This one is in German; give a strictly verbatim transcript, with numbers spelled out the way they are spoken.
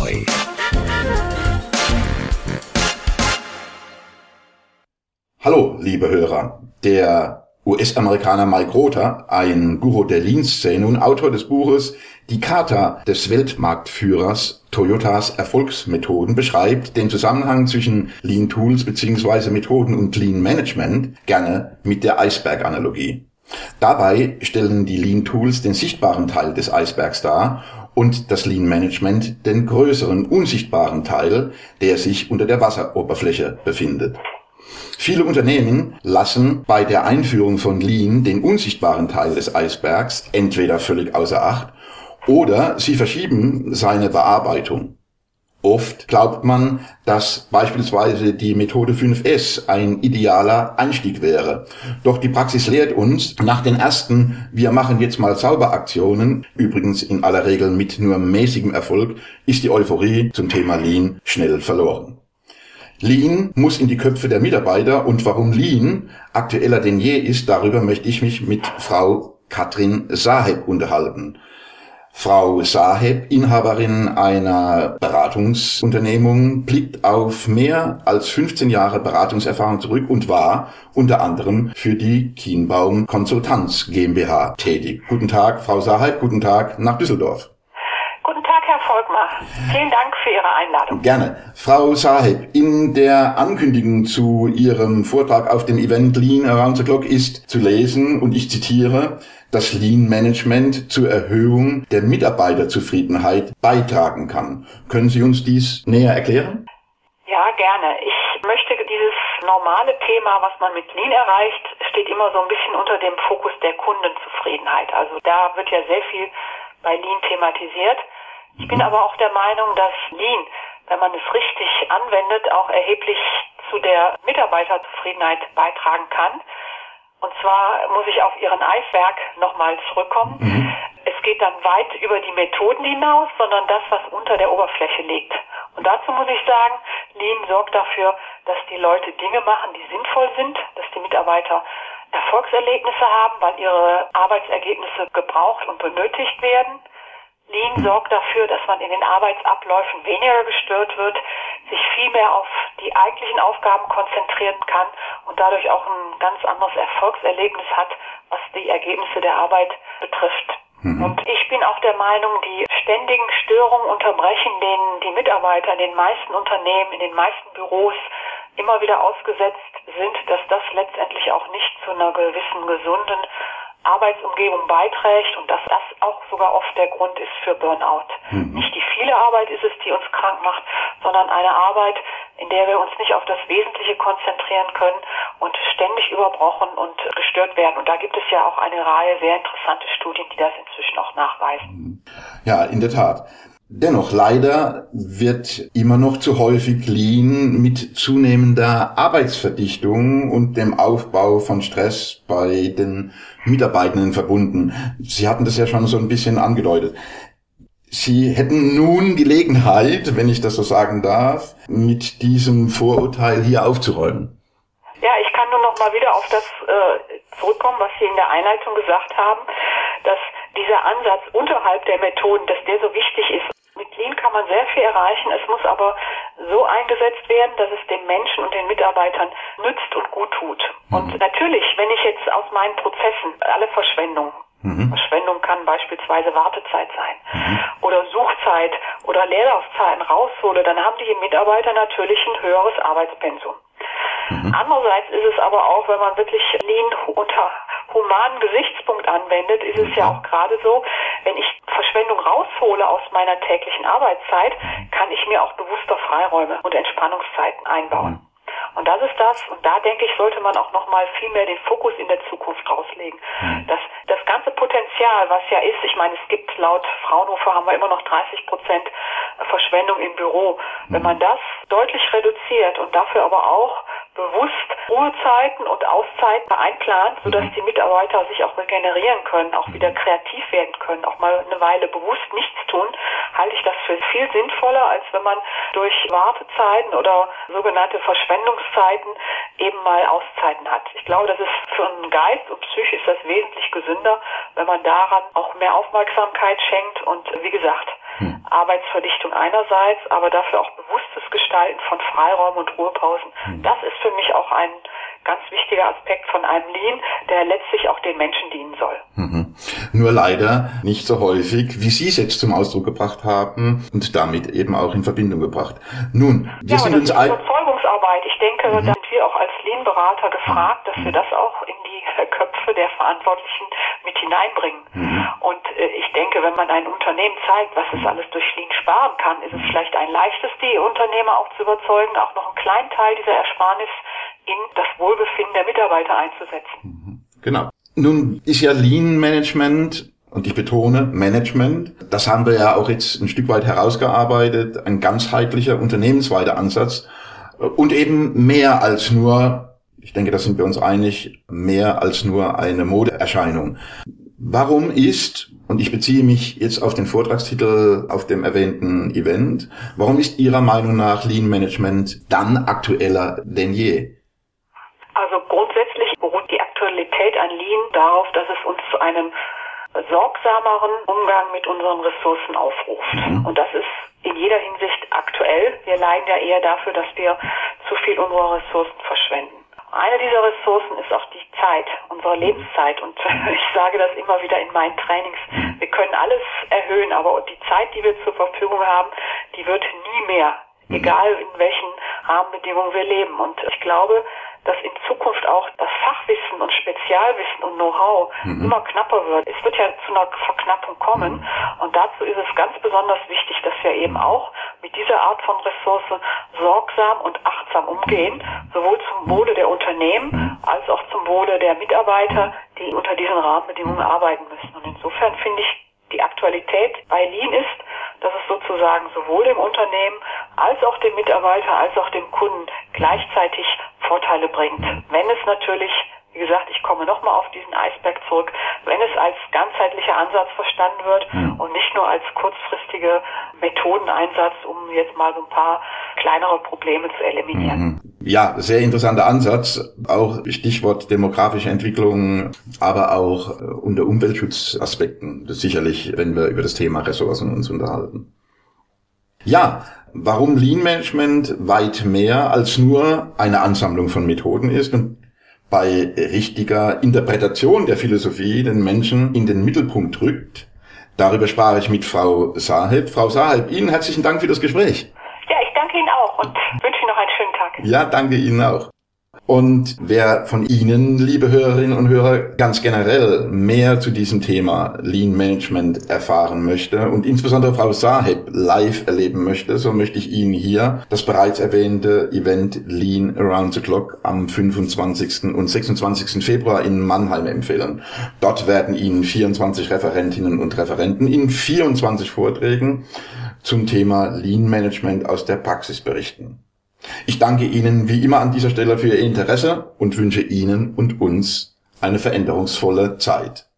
neu. Hallo, liebe Hörer. Der U S-Amerikaner Mike Rother, ein Guru der Lean-Szene und Autor des Buches Die Charta des Weltmarktführers Toyotas Erfolgsmethoden, beschreibt den Zusammenhang zwischen Lean-Tools bzw. Methoden und Lean-Management gerne mit der Eisberg-Analogie. Dabei stellen die Lean-Tools den sichtbaren Teil des Eisbergs dar und das Lean-Management den größeren, unsichtbaren Teil, der sich unter der Wasseroberfläche befindet. Viele Unternehmen lassen bei der Einführung von Lean den unsichtbaren Teil des Eisbergs entweder völlig außer Acht oder sie verschieben seine Bearbeitung. Oft glaubt man, dass beispielsweise die Methode fünf S ein idealer Einstieg wäre. Doch die Praxis lehrt uns, nach den ersten "Wir machen jetzt mal sauber" Aktionen, übrigens in aller Regel mit nur mäßigem Erfolg, ist die Euphorie zum Thema Lean schnell verloren. Lean muss in die Köpfe der Mitarbeiter, und warum Lean aktueller denn je ist, darüber möchte ich mich mit Frau Katrin Saheb unterhalten. Frau Saheb, Inhaberin einer Beratungsunternehmung, blickt auf mehr als fünfzehn Jahre Beratungserfahrung zurück und war unter anderem für die Kienbaum Konsultanz GmbH tätig. Guten Tag, Frau Saheb, guten Tag nach Düsseldorf. Guten Tag, Herr Volkmar. Vielen Dank für Ihre Einladung. Gerne. Frau Saheb, in der Ankündigung zu Ihrem Vortrag auf dem Event Lean Around the Clock ist zu lesen, und ich zitiere, dass Lean Management zur Erhöhung der Mitarbeiterzufriedenheit beitragen kann. Können Sie uns dies näher erklären? Ja, gerne. Ich möchte dieses normale Thema, was man mit Lean erreicht, steht immer so ein bisschen unter dem Fokus der Kundenzufriedenheit. Also da wird ja sehr viel bei Lean thematisiert. Ich bin aber auch der Meinung, dass Lean, wenn man es richtig anwendet, auch erheblich zu der Mitarbeiterzufriedenheit beitragen kann. Und zwar muss ich auf Ihren Eisberg nochmal zurückkommen. Mhm. Es geht dann weit über die Methoden hinaus, sondern das, was unter der Oberfläche liegt. Und dazu muss ich sagen, Lean sorgt dafür, dass die Leute Dinge machen, die sinnvoll sind, dass die Mitarbeiter Erfolgserlebnisse haben, weil ihre Arbeitsergebnisse gebraucht und benötigt werden. Lean sorgt dafür, dass man in den Arbeitsabläufen weniger gestört wird, sich viel mehr auf die eigentlichen Aufgaben konzentrieren kann und dadurch auch ein ganz anderes Erfolgserlebnis hat, was die Ergebnisse der Arbeit betrifft. Mhm. Und ich bin auch der Meinung, die ständigen Störungen, Unterbrechen, denen die Mitarbeiter in den meisten Unternehmen, in den meisten Büros immer wieder ausgesetzt sind, dass das letztendlich auch nicht zu einer gewissen gesunden Arbeitsumgebung beiträgt und dass das auch sogar oft der Grund ist für Burnout. Mhm. Nicht die viele Arbeit ist es, die uns krank macht, sondern eine Arbeit, in der wir uns nicht auf das Wesentliche konzentrieren können und ständig überbrochen und gestört werden. Und da gibt es ja auch eine Reihe sehr interessante Studien, die das inzwischen auch nachweisen. Ja, in der Tat. Dennoch, leider wird immer noch zu häufig Lean mit zunehmender Arbeitsverdichtung und dem Aufbau von Stress bei den Mitarbeitenden verbunden. Sie hatten das ja schon so ein bisschen angedeutet. Sie hätten nun Gelegenheit, wenn ich das so sagen darf, mit diesem Vorurteil hier aufzuräumen. Ja, ich kann nur noch mal wieder auf das äh, zurückkommen, was Sie in der Einleitung gesagt haben, dass dieser Ansatz unterhalb der Methoden, dass der so wichtig ist. Mit Lean kann man sehr viel erreichen, es muss aber so eingesetzt werden, dass es den Menschen und den Mitarbeitern nützt und gut tut. Mhm. Und natürlich, wenn ich jetzt aus meinen Prozessen alle Verschwendung, mhm. Verschwendung kann beispielsweise Wartezeit sein, mhm. oder Suchzeit oder Leerlaufzeiten raushole, dann haben die Mitarbeiter natürlich ein höheres Arbeitspensum. Mhm. Andererseits ist es aber auch, wenn man wirklich Lean unter humanen Gesichtspunkt anwendet, ist es ja auch gerade so, wenn ich Verschwendung raushole aus meiner täglichen Arbeitszeit, kann ich mir auch bewusster Freiräume und Entspannungszeiten einbauen. Und das ist das, und da denke ich, sollte man auch nochmal viel mehr den Fokus in der Zukunft rauslegen. Dass das ganze Potenzial, was ja ist, ich meine, es gibt laut Fraunhofer haben wir immer noch dreißig Prozent Verschwendung im Büro. Wenn man das deutlich reduziert und dafür aber auch bewusst Ruhezeiten und Auszeiten einplant, sodass die Mitarbeiter sich auch regenerieren können, auch wieder kreativ werden können, auch mal eine Weile bewusst nichts tun, halte ich das für viel sinnvoller, als wenn man durch Wartezeiten oder sogenannte Verschwendungszeiten eben mal Auszeiten hat. Ich glaube, das ist für einen Geist und Psyche ist das wesentlich gesünder, wenn man daran auch mehr Aufmerksamkeit schenkt und wie gesagt, hm. Arbeitsverdichtung einerseits, aber dafür auch bewusstes Gestalten von Freiräumen und Ruhepausen. Hm. Das ist für mich auch ein ganz wichtiger Aspekt von einem Lean, der letztlich auch den Menschen dienen soll. Mhm. Nur leider nicht so häufig, wie Sie es jetzt zum Ausdruck gebracht haben und damit eben auch in Verbindung gebracht. Nun, wir ja, sind das uns ist ein... Überzeugungsarbeit. Ich denke, mhm. da sind wir auch als Lean-Berater gefragt, dass mhm. wir das auch in die Köpfe der Verantwortlichen mit hineinbringen. Mhm. Und äh, ich denke, wenn man ein Unternehmen zeigt, was es alles durch Lean sparen kann, ist es vielleicht ein leichtes, die Unternehmer auch zu überzeugen, auch noch einen kleinen Teil dieser Ersparnis in das Wohlbefinden der Mitarbeiter einzusetzen. Genau. Nun ist ja Lean Management, und ich betone Management, das haben wir ja auch jetzt ein Stück weit herausgearbeitet, ein ganzheitlicher, unternehmensweiter Ansatz und eben mehr als nur, ich denke, da sind wir uns einig, mehr als nur eine Modeerscheinung. Warum ist, und ich beziehe mich jetzt auf den Vortragstitel auf dem erwähnten Event, warum ist Ihrer Meinung nach Lean Management dann aktueller denn je? Also grundsätzlich beruht die Aktualität an Lean darauf, dass es uns zu einem sorgsameren Umgang mit unseren Ressourcen aufruft. Mhm. Und das ist in jeder Hinsicht aktuell. Wir leiden ja eher dafür, dass wir zu viel unserer Ressourcen verschwenden. Eine dieser Ressourcen ist auch die Zeit, unsere Lebenszeit. Und ich sage das immer wieder in meinen Trainings. Wir können alles erhöhen, aber die Zeit, die wir zur Verfügung haben, die wird nie mehr. Egal in welchen Rahmenbedingungen wir leben. Und ich glaube, dass in Zukunft auch das Fachwissen und Spezialwissen und Know-how mhm. immer knapper wird. Es wird ja zu einer Verknappung kommen. Mhm. Und dazu ist es ganz besonders wichtig, dass wir eben auch mit dieser Art von Ressource sorgsam und achtsam umgehen, sowohl zum Wohle der Unternehmen als auch zum Wohle der Mitarbeiter, die unter diesen Rahmenbedingungen arbeiten müssen. Und insofern finde ich, die Aktualität bei Lean ist, dass es sozusagen sowohl dem Unternehmen als auch dem Mitarbeiter als auch dem Kunden gleichzeitig Vorteile bringt. Wenn es natürlich, wie gesagt, ich komme nochmal auf diesen Eisberg zurück, wenn es als ganzheitlicher Ansatz verstanden wird und nicht nur als kurzfristige Methodeneinsatz, um jetzt mal so ein paar kleinere Probleme zu eliminieren. Ja, sehr interessanter Ansatz, auch Stichwort demografische Entwicklung, aber auch unter Umweltschutzaspekten, das sicherlich, wenn wir über das Thema Ressourcen uns unterhalten. Ja, warum Lean Management weit mehr als nur eine Ansammlung von Methoden ist und bei richtiger Interpretation der Philosophie den Menschen in den Mittelpunkt rückt, darüber sprach ich mit Frau Saheb. Frau Saheb, Ihnen herzlichen Dank für das Gespräch. Ja, ich danke Ihnen auch und wünsche Ihnen noch einen schönen Tag. Ja, danke Ihnen auch. Und wer von Ihnen, liebe Hörerinnen und Hörer, ganz generell mehr zu diesem Thema Lean Management erfahren möchte und insbesondere Frau Saheb live erleben möchte, so möchte ich Ihnen hier das bereits erwähnte Event Lean Around the Clock am fünfundzwanzigsten und sechsundzwanzigsten Februar in Mannheim empfehlen. Dort werden Ihnen vierundzwanzig Referentinnen und Referenten in vierundzwanzig Vorträgen zum Thema Lean Management aus der Praxis berichten. Ich danke Ihnen wie immer an dieser Stelle für Ihr Interesse und wünsche Ihnen und uns eine veränderungsvolle Zeit.